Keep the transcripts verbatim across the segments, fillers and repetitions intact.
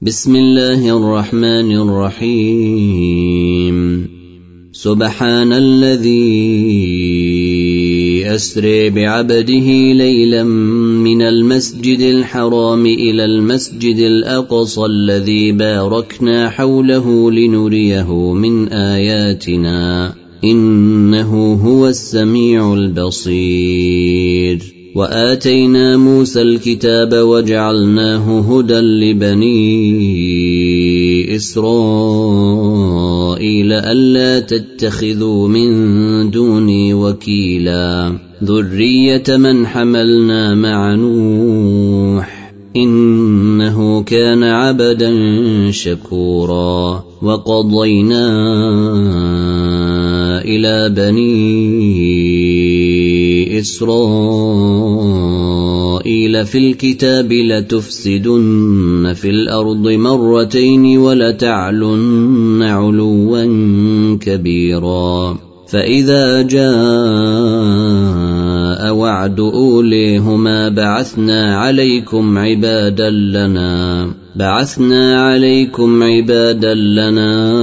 بسم الله الرحمن الرحيم سبحان الذي أسري بعبده ليلا من المسجد الحرام إلى المسجد الأقصى الذي باركنا حوله لنريه من آياتنا إنه هو السميع البصير وآتينا موسى الكتاب وجعلناه هدى لبني إسرائيل ألا تتخذوا من دوني وكيلا ذرية من حملنا مع نوح إنه كان عبدا شكورا وقضينا إلى بني إسرائيل في الكتاب لتفسدن في الأرض مرتين ولتعلن علوا كبيرا فإذا جاء وعد أوليهما بعثنا عليكم عبادا لنا بعثنا عليكم عبادا لنا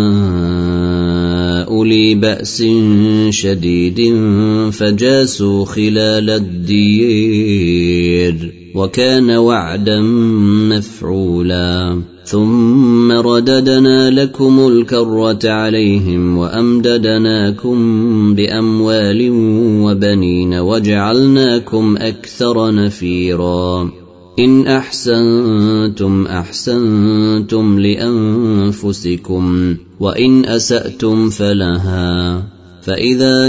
أولي بأس شديد فجاسوا خلال الدير وكان وعدا مفعولا ثم رددنا لكم الكرة عليهم وأمددناكم بأموال وبنين وجعلناكم أكثر نفيرا إن أحسنتم أحسنتم لأنفسكم وإن أسأتم فلها فإذا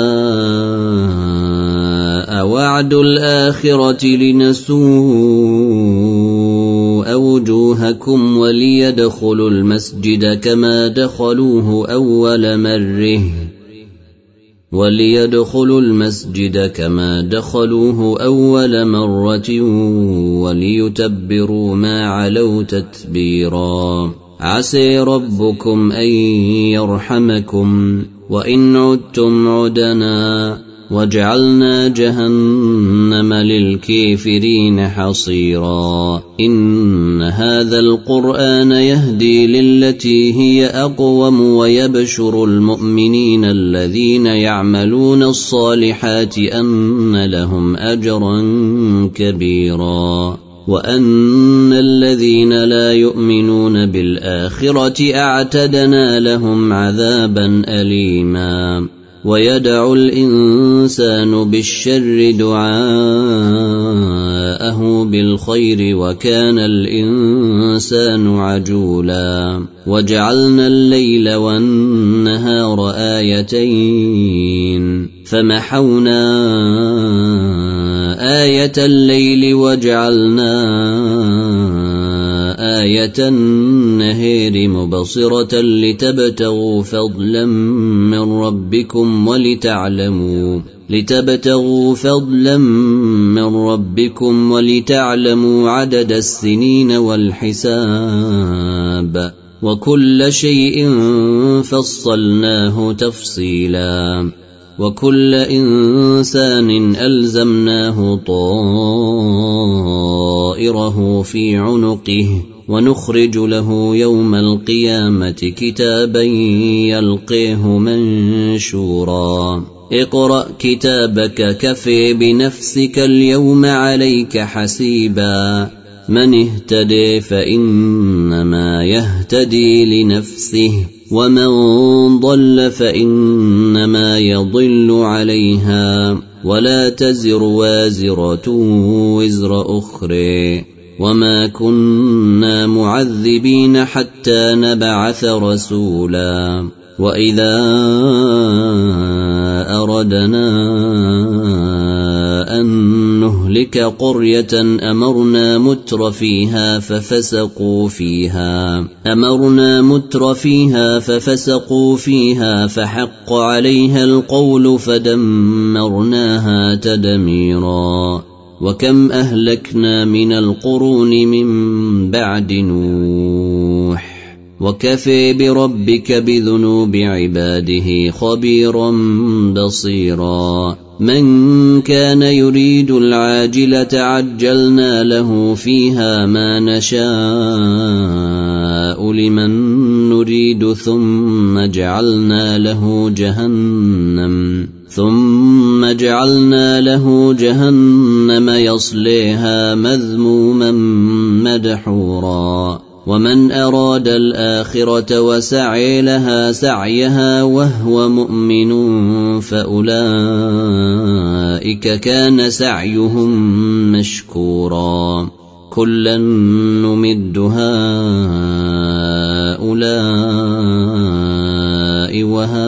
جاء وعد الآخرة لنسوء وجوهكم وليدخلوا المسجد كما دخلوه أول مرة وليدخلوا المسجد كما دخلوه أول مرة وليتبروا ما علوا تتبيرا عسى ربكم أن يرحمكم وإن عدتم عدنا وجعلنا جهنم للكافرين حصيرا إن هذا القرآن يهدي للتي هي أقوم ويبشر المؤمنين الذين يعملون الصالحات أن لهم أجرا كبيرا وأن الذين لا يؤمنون بالآخرة أعتدنا لهم عذابا أليما ويدعو الإنسان بالشر دعاءه بالخير وكان الإنسان عجولا وجعلنا الليل والنهار آيتين فمحونا آية الليل وجعلنا آية النهار مبصرة لتبتغوا فضلا من ربكم ولتعلموا لتبتغوا فضلا من ربكم ولتعلموا عدد السنين والحساب وكل شيء فصلناه تفصيلا وكل إنسان ألزمناه طائره في عنقه ونخرج له يوم القيامة كتابا يلقيه منشورا اقرأ كتابك كفى بنفسك اليوم عليك حسيبا من اهتدي فإنما يهتدي لنفسه ومن ضل فإنما يضل عليها ولا تزر وازرة وزر أخرى وما كنا معذبين حتى نبعث رسولا وإذا أردنا أن نهلك قرية أمرنا متر فيها ففسقوا فيها أمرنا متر فيها ففسقوا فيها فحق عليها القول فدمرناها تدميرا وكم أهلكنا من القرون من بعد نوح وكفى بربك بذنوب عباده خبيرا بصيرا من كان يريد العاجلة عجلنا له فيها ما نشاء لمن نريد ثم جعلنا له جهنم ثم جعلنا له جهنم يصليها مذموما مدحورا ومن أراد الآخرة وسعي لها سعيها وهو مؤمن فأولئك كان سعيهم مشكورا كلا نمد هؤلاء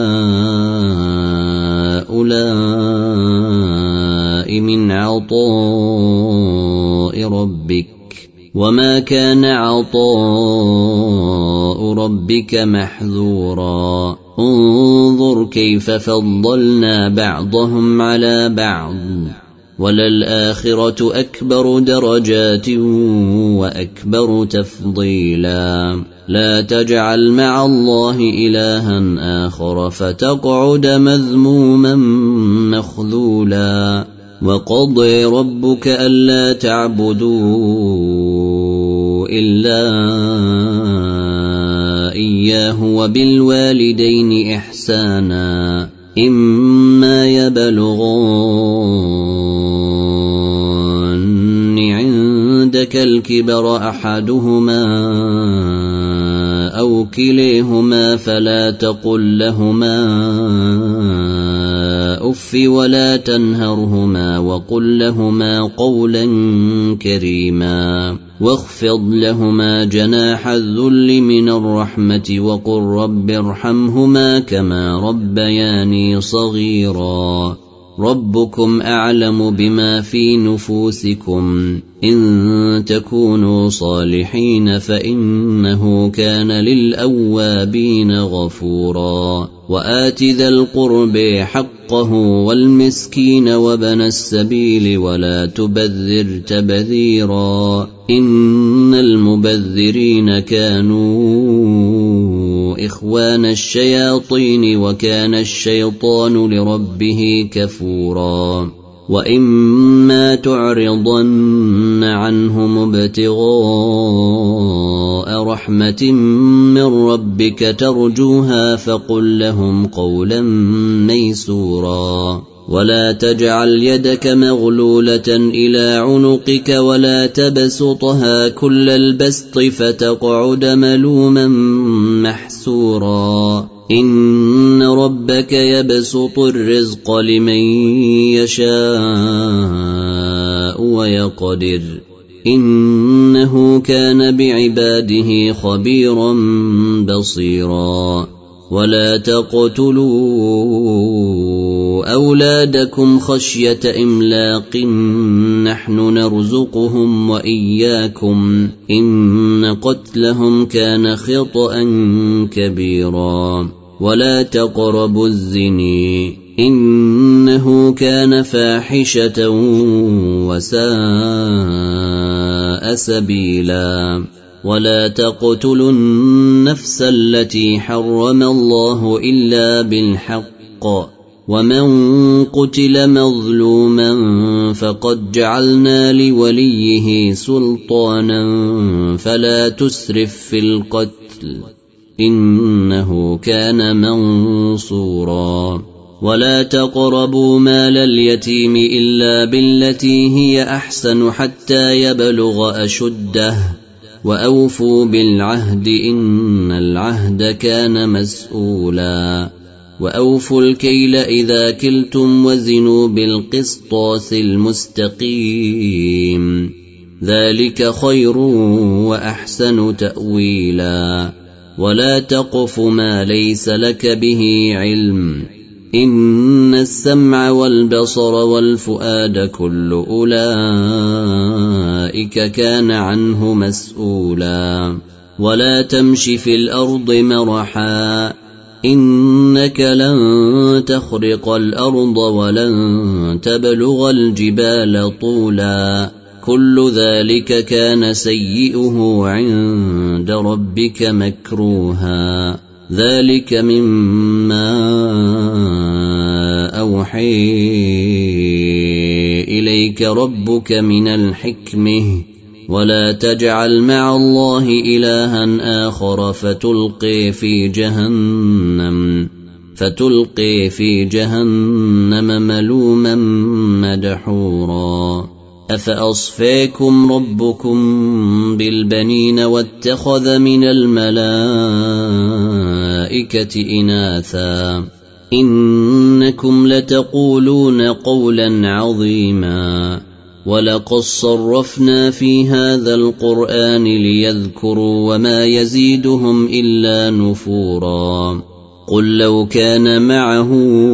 وهؤلاء من عطاء ربك وما كان عطاء ربك محذورا انظر كيف فضلنا بعضهم على بعض وللآخرة أكبر درجات وأكبر تفضيلا لا تجعل مع الله إلها آخر فتقعد مذموما مخذولا وقضى ربك ألا تعبدوا إلا إياه وبالوالدين إحسانا إما يبلغن عندك الكبر أحدهما أو كليهما فلا تقل لهما أف ولا تنهرهما وقل لهما قولا كريما واخفض لهما جناح الذل من الرحمة وقل رب ارحمهما كما ربياني صغيرا ربكم أعلم بما في نفوسكم إن تكونوا صالحين فإنه كان للأوابين غفورا وآت ذا القرب حقه والمسكين وابن السبيل ولا تبذر تبذيرا إن المبذرين كانوا إخوان الشياطين وكان الشيطان لربه كفورا وإما تعرضن عنهم ابتغاء رحمة من ربك ترجوها فقل لهم قولا ميسورا ولا تجعل يدك مغلولة إلى عنقك ولا تبسطها كل البسط فتقعد ملوما محسورا إن ربك يبسط الرزق لمن يشاء ويقدر إنه كان بعباده خبيرا بصيرا ولا تقتلوا أولادكم خشية إملاق نحن نرزقهم وإياكم إن قتلهم كان خطأ كبيرا ولا تقربوا الزنا إنه كان فاحشة وساء سبيلا ولا تقتلوا النفس التي حرم الله إلا بالحق ومن قتل مظلوما فقد جعلنا لوليه سلطانا فلا تسرف في القتل إنه كان منصورا ولا تقربوا مال اليتيم إلا بالتي هي أحسن حتى يبلغ أشده وأوفوا بالعهد إن العهد كان مسؤولا وأوفوا الكيل إذا كلتم وزنوا بالقسطاس المستقيم ذلك خير وأحسن تأويلا ولا تقف ما ليس لك به علم إن السمع والبصر والفؤاد كل أولئك كان عنه مسؤولا ولا تمش في الأرض مرحا إنك لن تخرق الأرض ولن تبلغ الجبال طولا كل ذلك كان سيئه عند ربك مكروها ذلك مما أوحي إليك ربك من الحكمة ولا تجعل مع الله إلها آخر فتلقي في جهنم فتلقي في جهنم ملوما مدحورا أفأصفاكم ربكم بالبنين واتخذ من الملائكة إناثا إنكم لتقولون قولا عظيما ولقد صرفنا في هذا القرآن ليذكروا وما يزيدهم إلا نفورا قل لو كان معه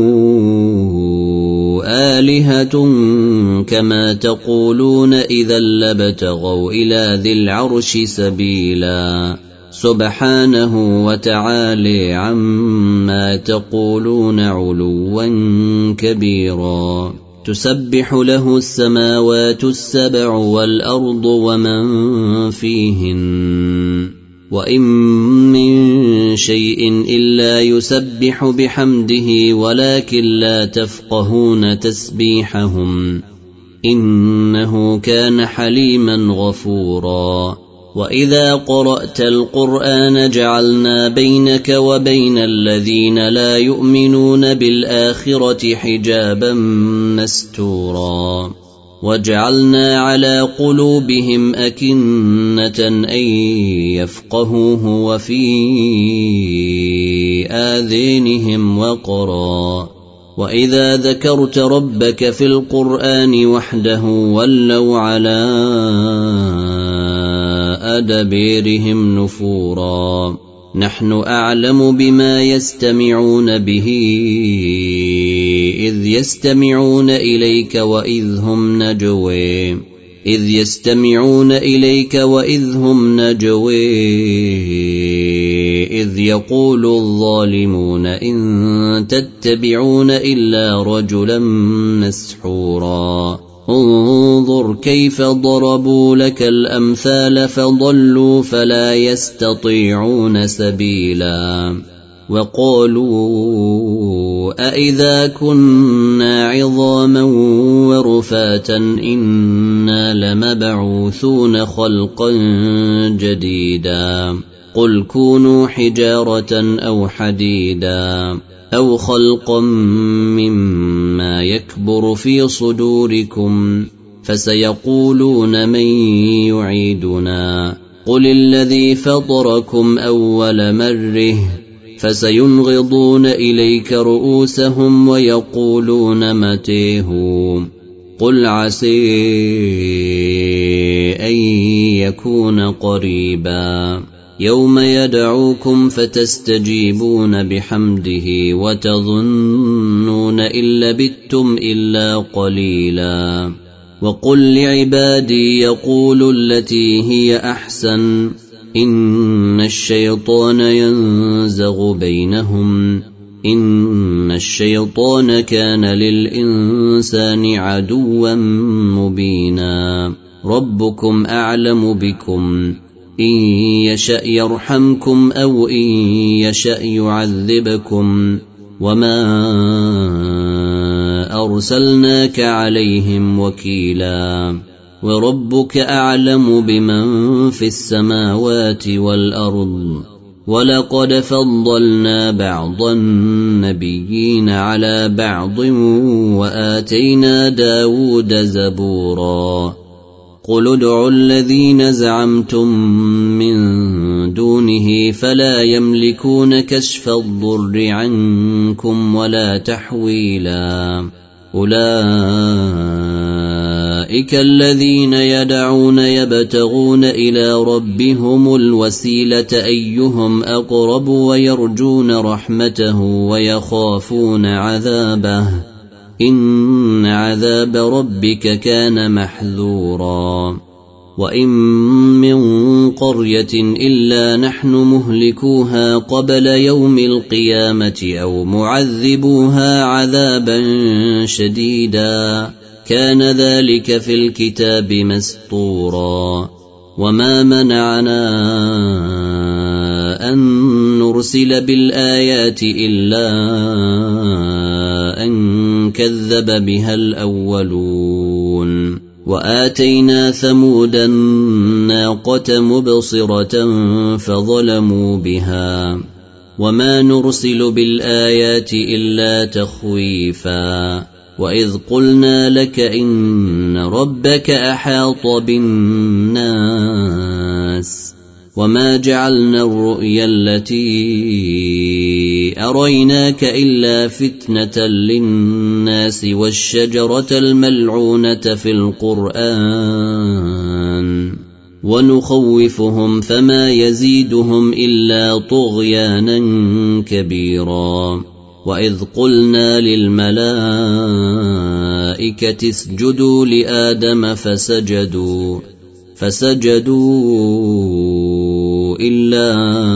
آلهة كما تقولون إذا لابتغوا إلى ذي العرش سبيلا سبحانه وتعالى عما تقولون علوا كبيرا تسبح له السماوات السبع والأرض ومن فيهن وإن من شيء إلا يسبح بحمده ولكن لا تفقهون تسبيحهم إنه كان حليما غفورا وإذا قرأت القرآن جعلنا بينك وبين الذين لا يؤمنون بالآخرة حجابا مستورا وجعلنا على قلوبهم أكنة أن يفقهوه وفي آذانهم وقرا وإذا ذكرت ربك في القرآن وحده ولوا على أدبيرهم نفورا نحن أعلم بما يستمعون به إذ يستمعون إليك وإذ هم نجوى إذ يستمعون إليك وإذ هم نجوى إذ يقول الظالمون إن تتبعون إلا رجلا مسحورا انظر كيف ضربوا لك الأمثال فضلوا فلا يستطيعون سبيلا وقالوا أإذا كنا عظاما ورفاتا إنا لمبعوثون خلقا جديدا قل كونوا حجارة أو حديدا أو خلقا مما يكبر في صدوركم فسيقولون من يعيدنا قل الذي فطركم أول مرة فسينغضون إليك رؤوسهم ويقولون متى هو قل عسى أن يكون قريبا يوم يدعوكم فتستجيبون بحمده وتظنون إن لبثتم إلا قليلا وقل لعبادي يقولوا التي هي أحسن إن الشيطان ينزغ بينهم إن الشيطان كان للإنسان عدوا مبينا ربكم أعلم بكم إن يشأ يرحمكم أو إن يشأ يعذبكم وما أرسلناك عليهم وكيلا وربك أعلم بمن في السماوات والأرض ولقد فضلنا بعض النبيين على بعض وآتينا داود زبورا قل ادعوا الذين زعمتم من دونه فلا يملكون كشف الضر عنكم ولا تحويلا أولئك الذين يدعون يبتغون إلى ربهم الوسيلة أيهم أقرب ويرجون رحمته ويخافون عذابه إن عذاب ربك كان محذورا وإن من قرية إلا نحن مهلكوها قبل يوم القيامة أو معذبوها عذابا شديدا كان ذلك في الكتاب مسطورا وما منعنا أن نرسل بالآيات إلا أن كذب بها الأولون وآتينا ثمود الناقة مبصرة فظلموا بها وما نرسل بالآيات إلا تخويفا وإذ قلنا لك إن ربك أحاط بالناس وما جعلنا الرؤيا التي أريناك إلا فتنة للناس والشجرة الملعونة في القرآن ونخوفهم فما يزيدهم إلا طغيانا كبيرا وإذ قلنا للملائكة اسجدوا لآدم فسجدوا فسجدوا إلا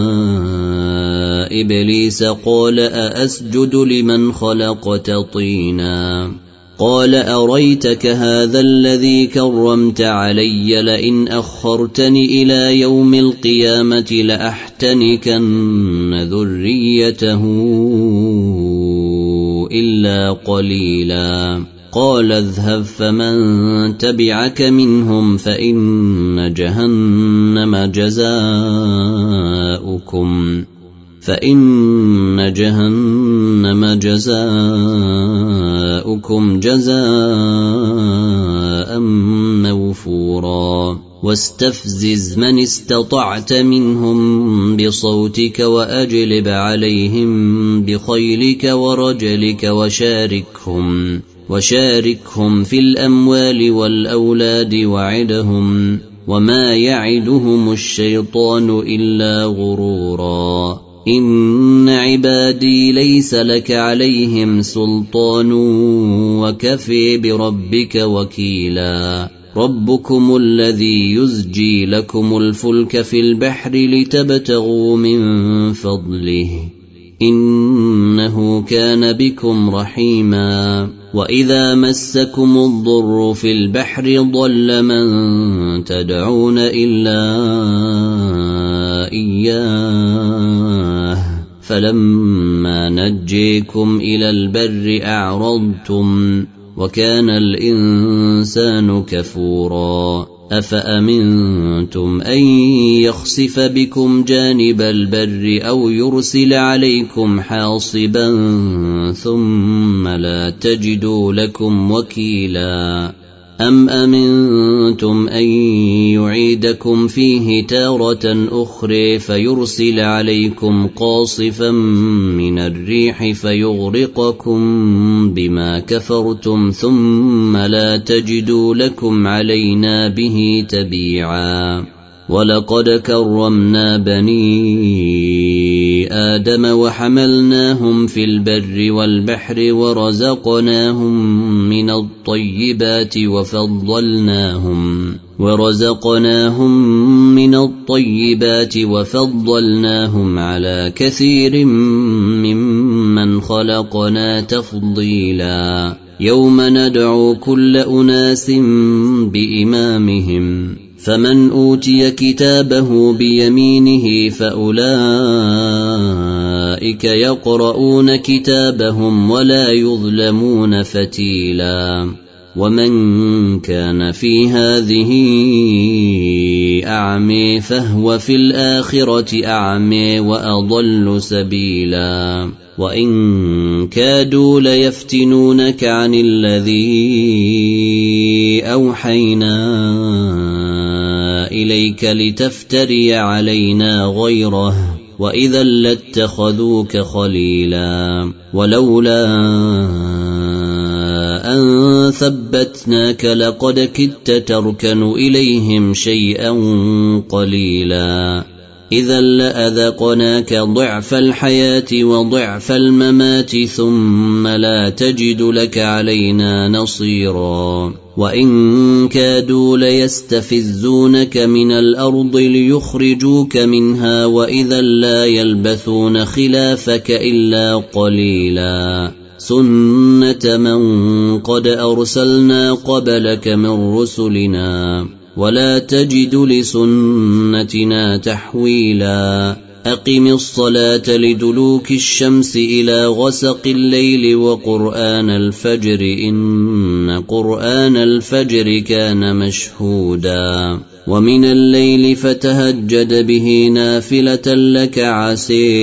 إبليس قال أأسجد لمن خلقت طينا قال أريتك هذا الذي كرمت علي لئن أخرتني إلى يوم القيامة لأحتنكن ذريته إلا قليلا قال اذهب فمن تبعك منهم فإن جهنم جزاؤكم فإن جهنم جزاؤكم جزاء موفورا واستفزز من استطعت منهم بصوتك وأجلب عليهم بخيلك ورجلك وشاركهم وشاركهم في الأموال والأولاد وعدهم وما يعدهم الشيطان إلا غرورا إن عبادي ليس لك عليهم سلطان وكفي بربك وكيلا ربكم الذي يزجي لكم الفلك في البحر لتبتغوا من فضله إنه كان بكم رحيما وإذا مسكم الضر في البحر ضل من تدعون إلا إياه فلما نجيكم إلى البر أعرضتم وكان الإنسان كفورا أفأمنتم أن يخسف بكم جانب البر أو يرسل عليكم حاصبا ثم لا تجدوا لكم وكيلا أم أمنتم أن يعيدكم فيه تارة أخرى فيرسل عليكم قاصفا من الريح فيغرقكم بما كفرتم ثم لا تجدوا لكم علينا به تبيعا ولقد كرمنا بني آدم وحملناهم في البر والبحر ورزقناهم من الطيبات وفضلناهم ورزقناهم من الطيبات وفضلناهم على كثير ممن خلقنا تفضيلا يوم ندعو كل أناس بإمامهم فمن أوتي كتابه بيمينه فأولئك يقرؤون كتابهم ولا يظلمون فتيلا ومن كان في هذه أعمى فهو في الآخرة أعمى وأضل سبيلا وإن كادوا ليفتنونك عن الذي أوحينا إليك لتفتري علينا غيره وإذا لاتخذوك خليلا ولولا أن ثبتناك لقد كدت تركن إليهم شيئا قليلا إذا لأذقناك ضعف الحياة وضعف الممات ثم لا تجد لك علينا نصيرا وإن كادوا ليستفزونك من الأرض ليخرجوك منها وإذا لا يلبثون خلافك إلا قليلا سنة من قد أرسلنا قبلك من رسلنا ولا تجد لسنتنا تحويلا أقم الصلاة لدلوك الشمس إلى غسق الليل وقرآن الفجر إن قرآن الفجر كان مشهودا ومن الليل فتهجد به نافلة لك عسى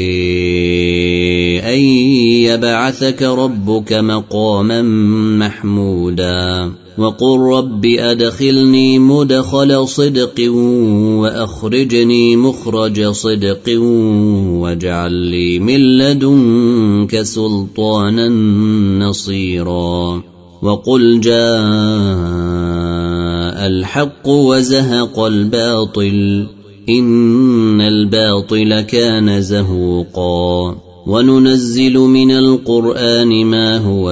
أن يبعثك ربك مقاما محمودا وقل رب أدخلني مدخل صدق وأخرجني مخرج صدق واجعل لي من لدنك سلطانا نصيرا وقل جاء الحق وزهق الباطل إن الباطل كان زهوقا وننزل من القرآن ما هو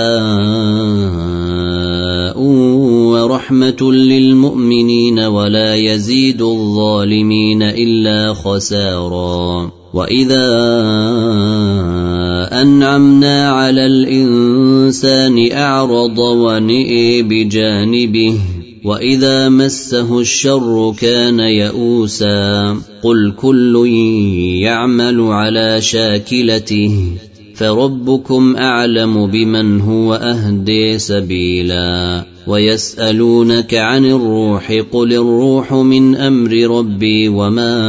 شفاء ورحمة للمؤمنين ولا يزيد الظالمين إلا خسارا وإذا أنعمنا على الإنسان أعرض ونئي بجانبه وإذا مسه الشر كان يئوسا قل كل يعمل على شاكلته فربكم أعلم بمن هو أهدي سبيلا ويسألونك عن الروح قل الروح من أمر ربي وما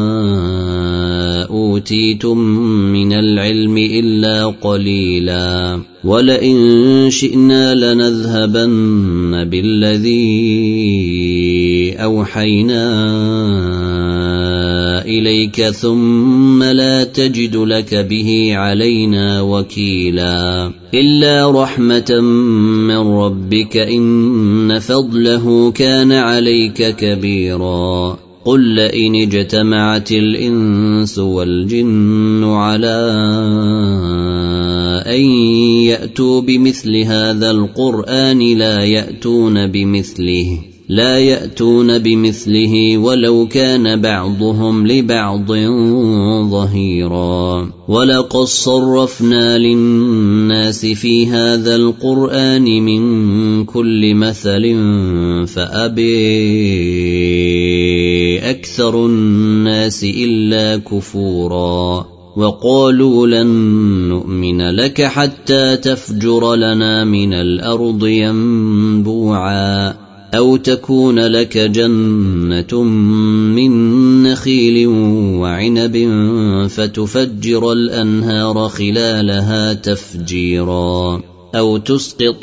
أوتيتم من العلم إلا قليلا ولئن شئنا لنذهبن بالذي أوحينا إليك ثم لا تجد لك به علينا وكيلا إلا رحمة من ربك إن فضله كان عليك كبيرا قل لئن اجتمعت الإنس والجن على أن يأتوا بمثل هذا القرآن لا يأتون بمثله لا يأتون بمثله ولو كان بعضهم لبعض ظهيرا ولقد صرفنا للناس في هذا القرآن من كل مثل فأبي أكثر الناس إلا كفورا وقالوا لن نؤمن لك حتى تفجر لنا من الأرض ينبوعا أو تكون لك جنة من نخيل وعنب فتفجر الأنهار خلالها تفجيرا أو تسقط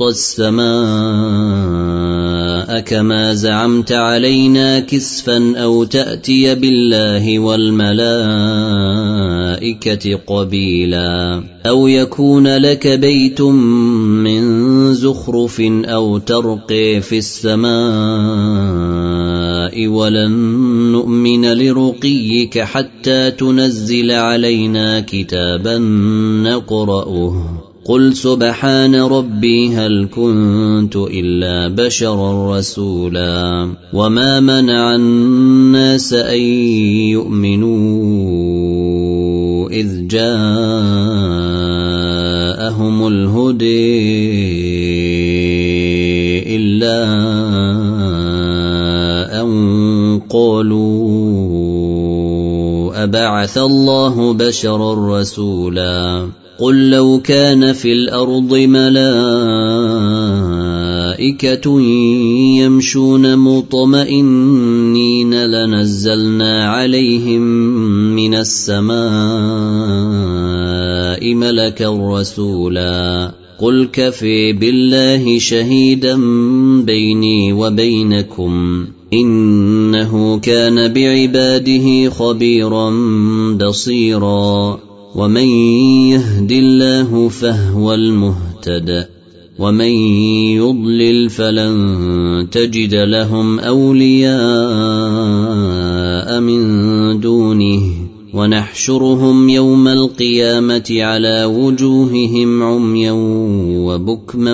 السماء كما زعمت علينا كسفا أو تأتي بالله والملائكة قبيلا أو يكون لك بيت من زخرف أو ترقي في السماء ولن نؤمن لرقيك حتى تنزل علينا كتابا نقرأه قل سبحان ربي هل كنت إلا بشرا رسولا وما منع الناس أن يؤمنوا إذ جاءهم الهدي إلا أن قالوا أبعث الله بشرا رسولا قل لو كان في الأرض ملائكة يمشون مطمئنين لنزلنا عليهم من السماء ملكا رسولا قل كفي بالله شهيدا بيني وبينكم إنه كان بعباده خبيرا بصيرا ومن يهد الله فهو المهتد ومن يضلل فلن تجد لهم أولياء من دونه ونحشرهم يوم القيامة على وجوههم عميا وبكما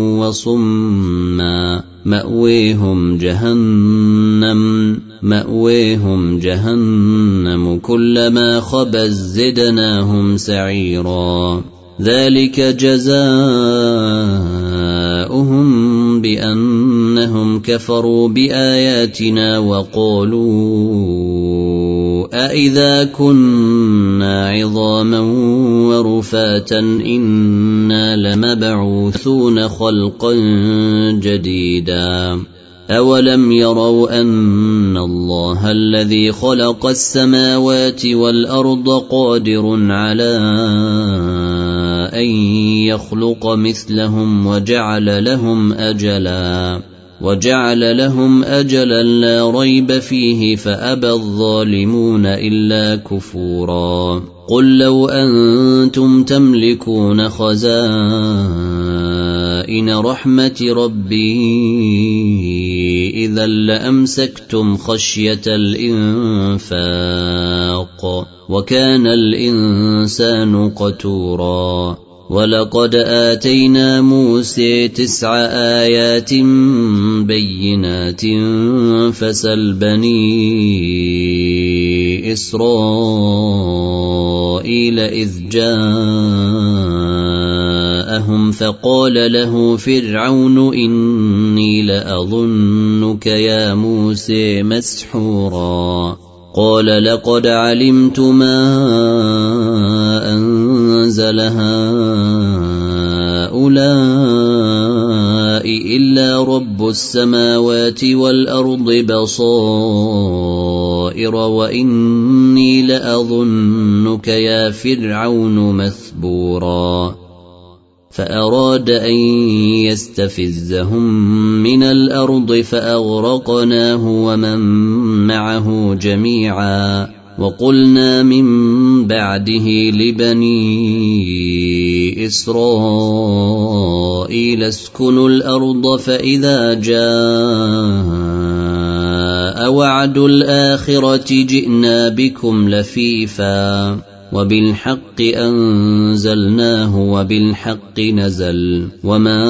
وصما مأويهم جهنم مأويهم جهنم كلما خبت زدناهم سعيرا ذلك جزاؤهم بأنهم كفروا بآياتنا وقالوا أإذا كنا عظاما ورفاتا إنا لمبعوثون خلقا جديدا أولم يروا أن الله الذي خلق السماوات والأرض قادر على أن يخلق مثلهم وجعل لهم أجلا وجعل لهم أجلا لا ريب فيه فأبى الظالمون إلا كفورا قل لو أنتم تملكون خزائن رحمة ربي إذا لأمسكتم خشية الإنفاق وكان الإنسان قتورا ولقد آتينا موسى تسع آيات بينات فسل بني إسرائيل إذ جاءهم فقال له فرعون إني لأظنك يا موسى مسحورا قال لقد علمت ما أنزل هؤلاء إلا رب السماوات والأرض بصائر وإني لأظنك يا فرعون مثبورا فأراد أن يستفزهم من الأرض فأغرقناه ومن معه جميعا وقلنا من بعده لبني إسرائيل اسكنوا الأرض فإذا جاء وعد الآخرة جئنا بكم لفيفا وبالحق أنزلناه وبالحق نزل وما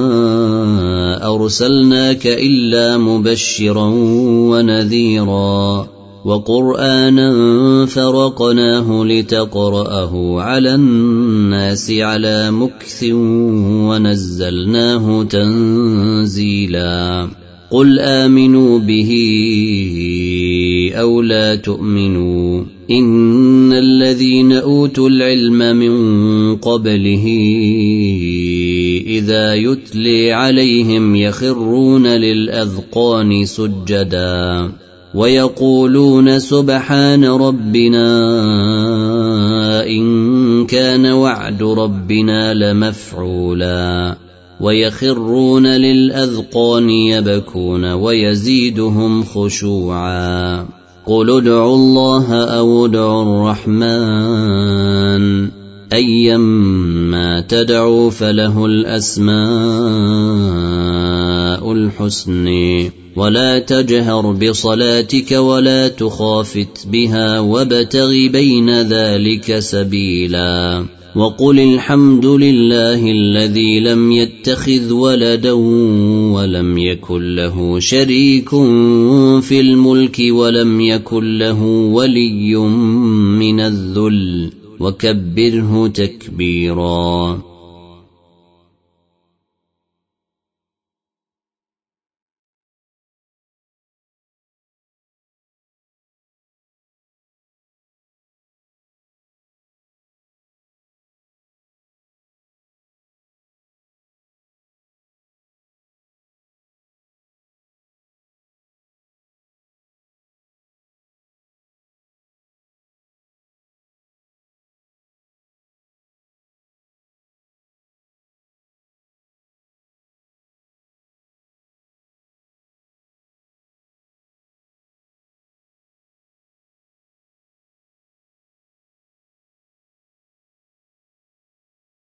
أرسلناك إلا مبشرا ونذيرا وقرآنا فرقناه لتقرأه على الناس على مكث ونزلناه تنزيلا قل آمنوا به أو لا تؤمنوا إن الذين أوتوا العلم من قبله إذا يتلي عليهم يخرون للأذقان سجدا ويقولون سبحان ربنا إن كان وعد ربنا لمفعولا ويخرون للأذقان يبكون ويزيدهم خشوعا قل ادعوا الله أو ادعوا الرحمن أيما تدعوا فله الأسماء الحسنى ولا تجهر بصلاتك ولا تخافت بها وابتغ بين ذلك سبيلا وقل الحمد لله الذي لم يتخذ ولدا ولم يكن له شريك في الملك ولم يكن له ولي من الذل وكبره تكبيرا